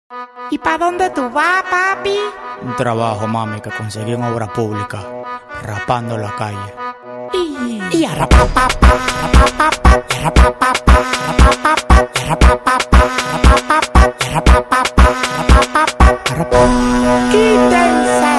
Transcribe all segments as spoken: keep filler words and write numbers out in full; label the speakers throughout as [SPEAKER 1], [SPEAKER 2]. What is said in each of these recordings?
[SPEAKER 1] ¿Y pa' dónde tú vas, papi?
[SPEAKER 2] Un trabajo, mami, que conseguí en obras públicas, rapando en la calle.
[SPEAKER 1] Y, y a rapar, pa, pa, rapar, pa, pa, y a rapar, pa, pa, rapar, pa, pa, y a rapar, pa, pa, rapar, pa, pa, y a rapar, pa, pa, rapar, pa, pa, rapar. Quítense.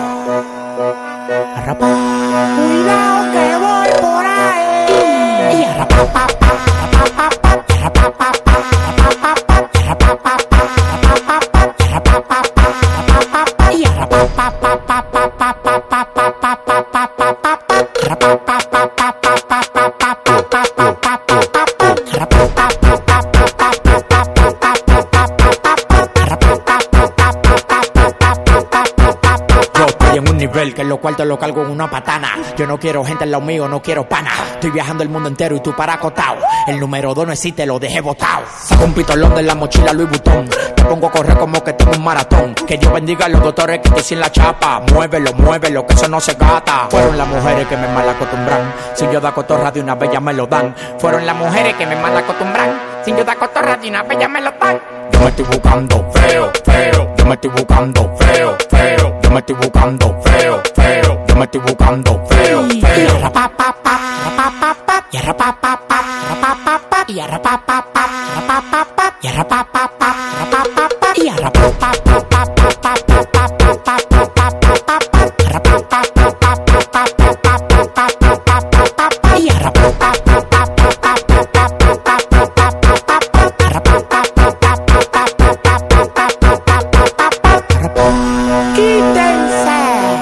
[SPEAKER 2] A rapar.
[SPEAKER 1] Cuidado que voy por ahí. Y a rapar, pa, pa, rapar, pa, pa, y a rapar, pa, pa, rapar, pa, pa, y a rapar, pa, pa, rapar, pa, pa, y a rapar, pa, pa, rapar, pa, pa, y a rapar, pa, pa, pa, pa, pa, pa, pa, pa, pa, pa, pa, pa, pa, pa, rapar, pa, pa, pa, pa, pa, pa, pa, pa, pa, pa, pa, pa, pa, rapar, pa, pa, pa, pa, pa, pa, pa, pa, pa, pa, pa, rapar, pa, pa, pa, pa, pa, pa, pa, pa, pa.
[SPEAKER 2] Yo estoy en un nivel que en los cuartos lo cargo en una patana. Yo no quiero gente en lo mío, no quiero pana. Estoy viajando el mundo entero y tú para acotado. El número dos no existe, lo dejé botado. Saco un pistolón de la mochila Louis Vuitton. Te pongo a correr como que tengo un maratón. Que Dios bendiga a los doctores que te hicieron la chapa. Muévelo, muévelo, que eso no se gata. Fueron las mujeres que me mal acostumbran. Si yo da cotorra de una vez ya me lo dan. Fueron las mujeres que me mal acostumbran. Si yo da cotorra de una vez ya me lo dan. Yo me estoy buscando feo, feo. Yo me estoy buscando feo, feo. Yo me estoy buscando feo, feo. Yo me estoy buscando feo, feo.
[SPEAKER 1] Y a rapar, pa, pa, rapar, pa, pa, y a rapar, pa, pa, rapar, pa, pa, y a rapar, pa, pa, rapar, pa, pa, y a rapar, pa, pa, rapar, pa, pa, y a rapar, pa, pa, pa, pa, pa, pa, pa, pa, pa, pa, pa, pa, pa, rapar, pa, pa, pa, pa, pa, pa, pa, pa, pa, pa, pa, pa, y a rapar, pa, pa, pa, pa, pa, pa, pa, pa, pa, pa, pa, pa, rapar, pa, pa, pa, pa, pa, pa, pa, pa, pa, pa, quítense.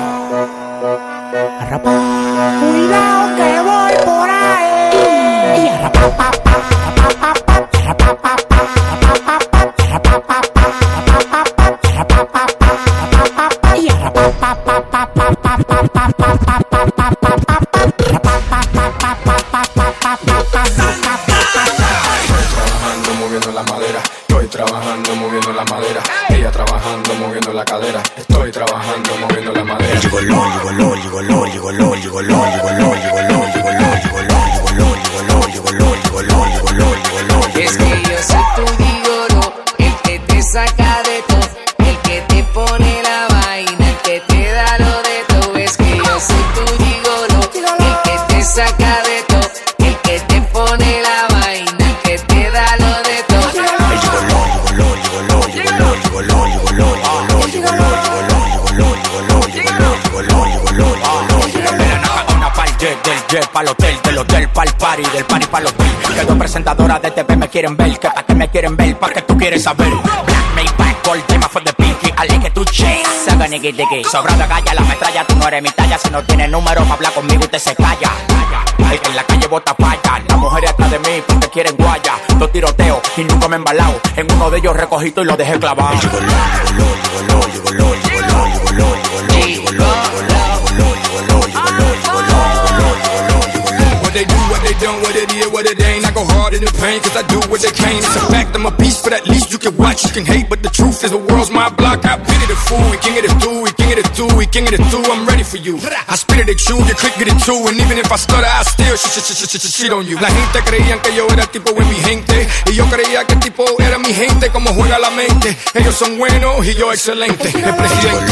[SPEAKER 2] A rapar.
[SPEAKER 1] Cuidado que voy por ahí. Y a rapar, pa, pa, rapar, pa, pa, y a rapar, pa, pa, rapar, pa, pa, y a rapar, pa, pa, rapar, pa, pa, y a rapar, pa, pa, rapar, pa, pa, y a rapar, pa, pa, pa, pa, pa, pa, pa, pa, pa, pa, pa, pa, pa, rapar, pa, pa, pa, pa, pa, pa, pa, pa, pa,
[SPEAKER 3] Estoy trabajando moviendo la madera. Estoy trabajando moviendo la madera. Ella trabajando moviendo la cadera. Estoy trabajando moviendo la madera.
[SPEAKER 2] Gigoló, gigoló, gigoló, gigoló, gigoló, gigoló, gigoló, gigoló, gigoló, gigoló, gigoló, gigoló, gigoló, gigoló, gigoló.
[SPEAKER 4] Es que yo soy tu gigolo, el que te saca de todo, el que te pone la vaina, el que te da lo de todo. Es que yo soy tu gigolo, el que te saca de todo, el que te pone la vaina, el que te da lo de todo.
[SPEAKER 2] El gigoló, gigoló, gigoló, gigoló, gigoló, gigoló, gigoló, gigoló, gigoló, gigoló, gigoló, gigoló, gigoló, gigoló, gigoló. Una pa'l jet, del jet pa'l hotel, del hotel pa'l party, del party pa'l hotel. Que dos presentadoras de T V me quieren ver, que pa' que me quieren ver, pa' que tú quieres saber. Black Maybach, gold, tema for the pinky, I like it to chase. Saga nigga diggy, sobra de galla, la metralla, tú no eres mi talla. Si no tienes número pa' hablar conmigo, usted se calla. El que en la calle bota falla, las mujeres atrás de mí porque quieren guaya. Dos tiroteos y nunca me he embalado. En uno de ellos recogito y lo dejé clavado. El gigoló, gigoló, gigoló, gigoló, gigoló, gigoló, gigoló, gigoló, gigoló, gigoló, gigoló, gigoló, gigoló, gigoló.
[SPEAKER 3] What they do, what they don't, what it is, what it ain't. I go hard in the pain, cause I do what they can't. It's a fact, I'm a beast, but at least you can watch, you can hate. But the truth is the world's my block. I pity the fool, we king of the stew, we king of the stew, we king of the stew. I'm ready for you. I spit it at you, you click get it too. And even if I stutter, I still shit, shit, shit, shit, shit, shit on you. La gente creían que yo era tipo de mi gente, y yo creía que el tipo era mi gente. Como juega la mente, ellos son buenos y yo excelente. El presidente.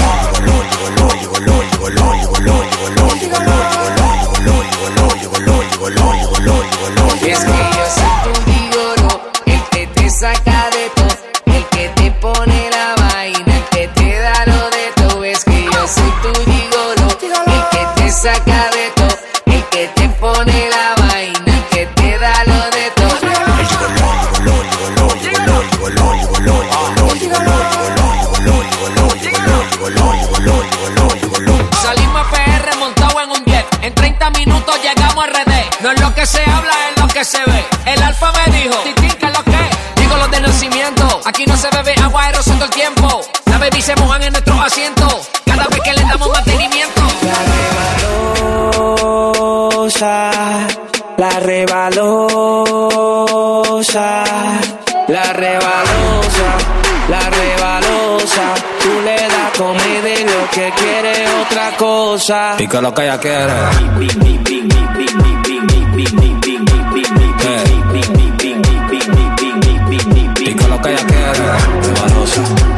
[SPEAKER 4] Es que yo soy tu gigolo, el que te saca de todo, el que te pone la vaina, el que te da lo de todo. Es que yo soy tu gigolo, el que te saca de todo, el que te pone la vaina, el que te da lo de todo. Salimos a P R montado en un jet, en treinta minutos llegamos a R D. No es lo que se habla, es lo que se ve. El alfa me dijo, Titín, ¿qué es lo que? Digo los de nacimiento, aquí no se bebe agua aeroso todo el tiempo. La baby se mojan en nuestros asientos, cada vez que le damos mantenimiento.
[SPEAKER 5] La rebalosa, la rebalosa, la rebalosa. Tú le das comida y lo que quiere es otra cosa.
[SPEAKER 6] Y que lo que ella quiere. Y que lo que ella quiere. Rebalosa.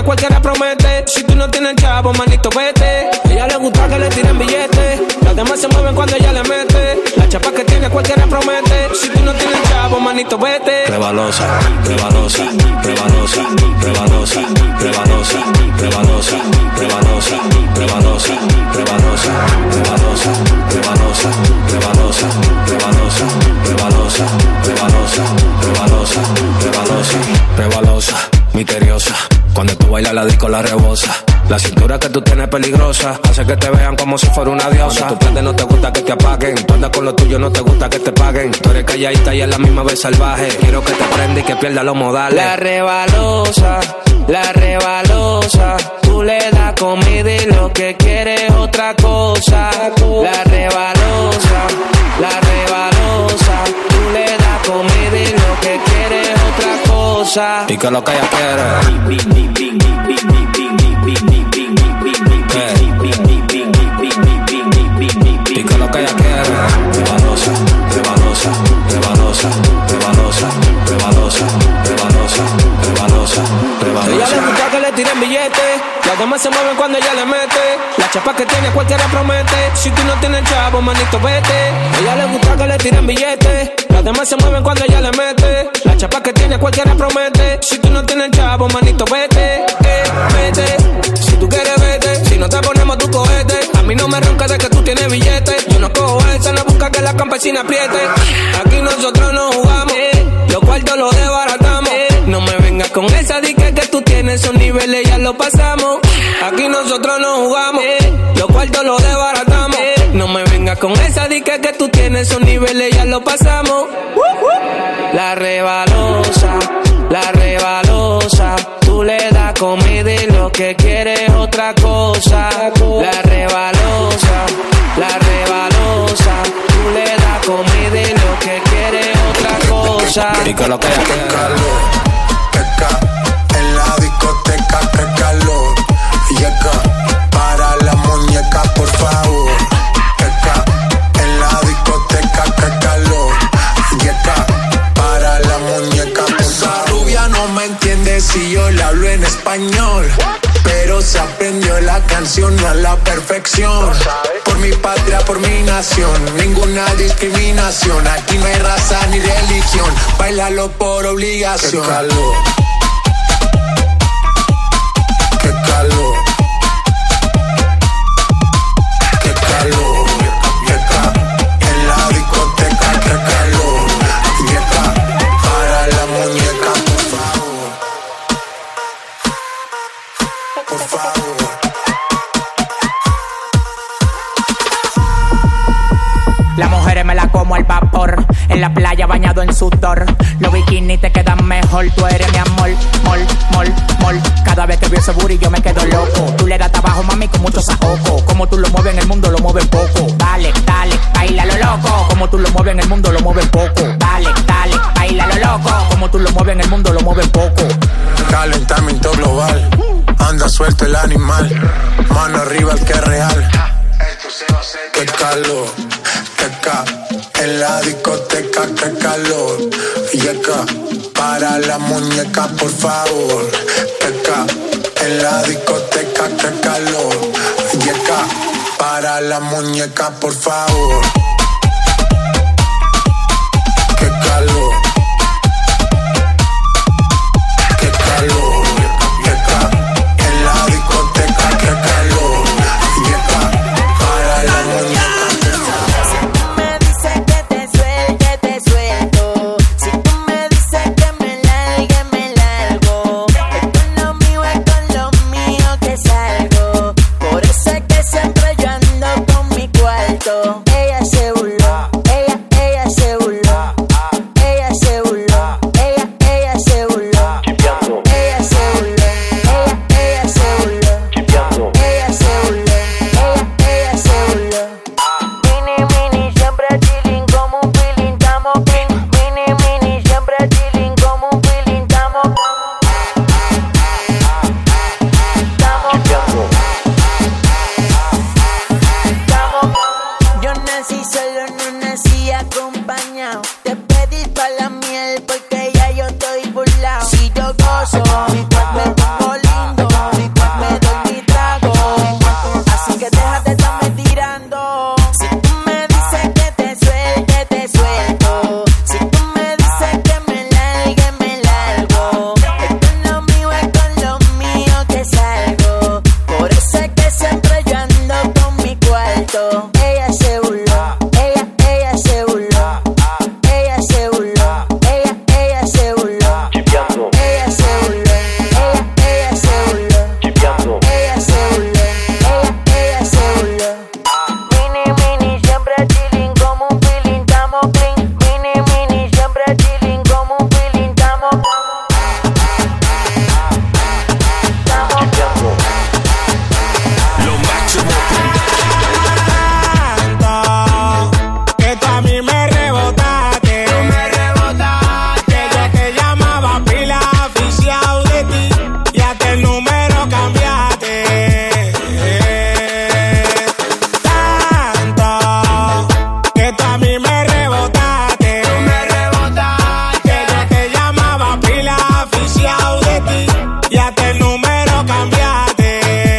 [SPEAKER 5] cualquiera promete. Si tú no tienes chavo, manito, vete. A ella le gusta que le tiren billetes. Las demás se mueven cuando ella le mete. La chapa que tiene cualquiera promete. Si tú no tienes chavo, manito, vete.
[SPEAKER 6] Rebalosa, rebalosa, rebalosa, rebalosa, rebalosa, rebalosa, rebalosa, rebalosa, rebalosa, rebalosa, rebalosa, rebalosa, rebalosa, rebalosa, rebalosa, rebalosa, rebalosa, rebalosa, misteriosa. Cuando tú bailas la disco la rebosa. La cintura que tú tienes peligrosa hace que te vean como si fuera una diosa. Cuando tú prendes no te gusta que te apaguen. Tú andas con lo tuyo, no te gusta que te paguen. Tú eres calladita y a la misma vez salvaje. Quiero que te prenda y que pierda los modales.
[SPEAKER 5] La rebalosa, la rebalosa. Tú le das comida y lo que quieres es otra cosa. La rebalosa, la rebalosa. Tú le das comida y lo que quieres es otra cosa.
[SPEAKER 6] Y que lo que ella quiere. Y que lo que ella quiere. Rebalosa, rebalosa, rebalosa, rebalosa, rebalosa, rebalosa, rebalosa, rebalosa.
[SPEAKER 5] Ella le gusta que le tiren billetes. Las demás se mueven cuando ella le mete. La chapa que tiene cualquiera promete. Si tú no tienes chavo, manito, vete. Ella le gusta que le tiren billetes. Las demás se mueven cuando ella le mete. La chapa que tiene cualquiera promete. Si tú no tienes chavo, manito, vete. Eh, vete. Si tú quieres, vete. Si no te ponemos tu cohete. A mí no me ronca de que tú tienes billetes. Yo no cojo esa, no busca que la campesina apriete. Aquí nosotros no jugamos. Los cuartos los desbaratamos. No me vengas con esa dique que tú tienes. Esos niveles ya los pasamos. Aquí nosotros no jugamos. Los cuartos los desbaratamos. No me vengas con esa dique que tú tienes. Esos niveles ya los pasamos. La rebalosa, la rebalosa. Tú le das comida y lo que quieres es otra cosa. La rebalosa, la rebalosa. Tú le das comida y lo que quieres es otra cosa.
[SPEAKER 6] Y que lo que ella quiere.
[SPEAKER 7] En la discoteca, que calor. Yeca, para la muñeca, por favor. Yeca, en la discoteca, que calor. Yeca, para la muñeca, por favor. Esa rubia no me entiende si yo le hablo en español. Pero se aprendió la canción a la perfección. Por mi patria, por mi nación, ninguna discriminación. Aquí no hay raza ni religión, bailalo por obligación. Qué calor, qué calor, qué calor, yeca, en la discoteca, qué calor, yeca, para la muñeca, por favor, por favor.
[SPEAKER 1] Las mujeres me la como al vapor. En la playa bañado en sudor. Los bikinis te quedan mejor. Tú eres mi amor, mol, mol, mol. Cada vez que veo ese booty yo me quedo loco. Tú le das trabajo, mami, con mucho saoco. Como tú lo mueves en el mundo, lo mueves poco. Dale, dale, baila lo loco. Como tú lo mueves en el mundo, lo mueves poco. Dale, dale, baila lo loco. Como tú lo mueves en el mundo, lo mueves poco.
[SPEAKER 7] Calentamiento global. Anda suelto el animal. Mano arriba el que es real. Qué calor, qué ca, en la discoteca, qué calor. Yeca, para la muñeca, por favor. Qué ca, en la discoteca, qué calor. Yeca, para la muñeca, por favor. Qué calor, qué calor. Yeca, en la discoteca, qué calor. Yeca, para la muñeca.
[SPEAKER 8] Ella se gustó. Ella se burló, ella, ella se burló. Ella se burló, ella, ella se burló. Ella se burló, ella, ella se burló. Ella se burló, ella, ella se burló. Mini, mini, siempre chilling como un feeling, estamos clean. Mini, mini, siempre chilling como un feeling, estamos
[SPEAKER 6] Lo máximo.
[SPEAKER 9] Que tú a mí me rebotaste, tú me rebotaste. Yo te llamaba pila oficial de ti y hasta el número cambiaste. Tanto que tú a mí me rebotaste, tú me rebotaste. Yo te llamaba pila oficial de ti y hasta el número cambiaste.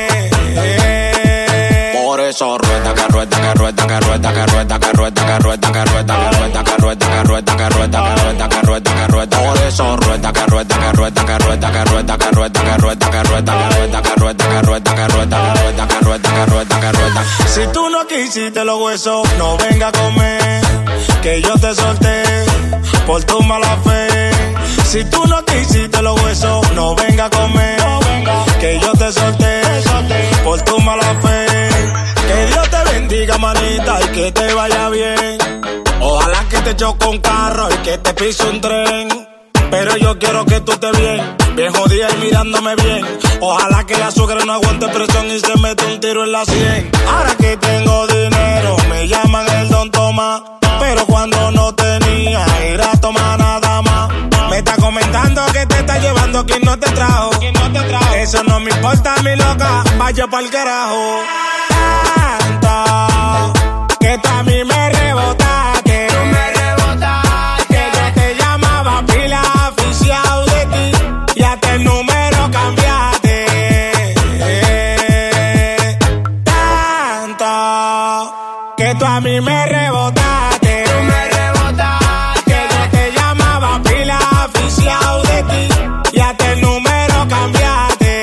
[SPEAKER 6] Por eso rueda, que rueda, que rueda, que rueda, que rueda, que rueda, que rueda, que rueda, que rueda, que rueda, que rueda, que rueda, que rueda, que rueda, que rueda. Por eso rueda, que rueda, que rueda, que rueda, que rueda, que rueda, que rueda, que rueda, que rueda, que rueda, que rueda, que rueda, que rueda, que rueda, que rueda, que rueda.
[SPEAKER 9] Si tú no quisiste los huesos, no venga a comer, que yo te solté por tu mala fe. Si tú no quisiste los huesos, no venga a comer, que yo te solté por tu mala fe. Que Dios te bendiga, manita, y que te vaya bien. Ojalá que te choque un carro y que te pise un tren. Pero yo quiero que tú estés bien, bien jodida y mirándome bien. Ojalá que la suegra no aguante presión y se mete un tiro en la sien. Ahora que tengo dinero, me llaman el Don Tomás. Pero cuando no tenía, era tomar nada más. Me está comentando que te está llevando quien no te trajo. Eso no me importa, mi loca, vaya pa'l carajo. Tanto que tú a mí me rebotaste, tú me rebotaste. Yo te llamaba pila oficial de ti y hasta el número cambiaste. Tanto que tú a mí me rebotaste, tú me rebotaste. Yo te llamaba pila oficial de ti y hasta el número cambiaste.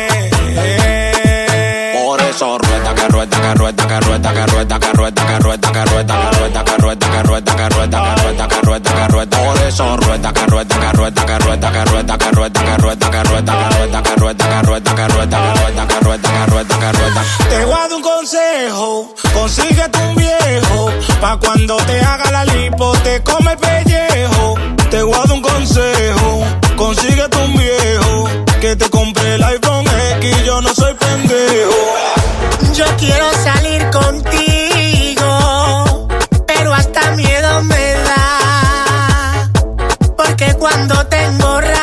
[SPEAKER 6] Por eso rueda, que rueda, que rueda, que rueda, que rueda, que rueda, que rueda, que rueda, que rueda, que rueda, que rueda, que rueda, que rueda, que rueda, que rueda. Por eso rueda, que rueda, que rueda, que rueda, que rueda, que rueda, que rueda, que rueda, que rueda, que rueda, que rueda, que rueda, que rueda, que rueda, que rueda, que rueda.
[SPEAKER 9] Te voy a dar un consejo, consíguete un viejo, pa' cuando te haga la lipo te come el pellejo. Te voy a dar un consejo, consíguete un viejo, que te compre el iPhone X, yo no soy pendejo.
[SPEAKER 1] Yo quiero salir contigo, pero hasta miedo me da, porque cuando te emborracha,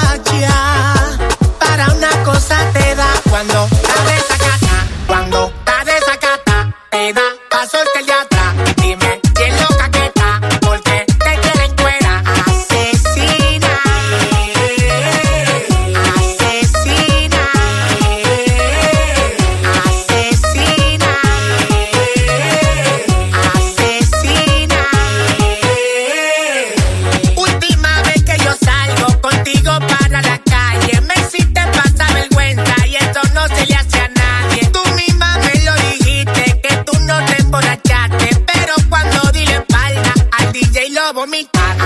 [SPEAKER 1] para una cosa te da. Cuando estás desacata, cuando estás desacata, te da pa' soltar el de atrás. Dime quién loca que está, porque te quieren fuera. Asesina, asesina, asesina, asesina. Última vez que yo salgo contigo para la calle, me hiciste pasar vergüenza y esto no se le hace a nadie. Tú misma me lo dijiste, que tú no te emborrachaste, pero cuando di la espalda al D J lo vomitaste.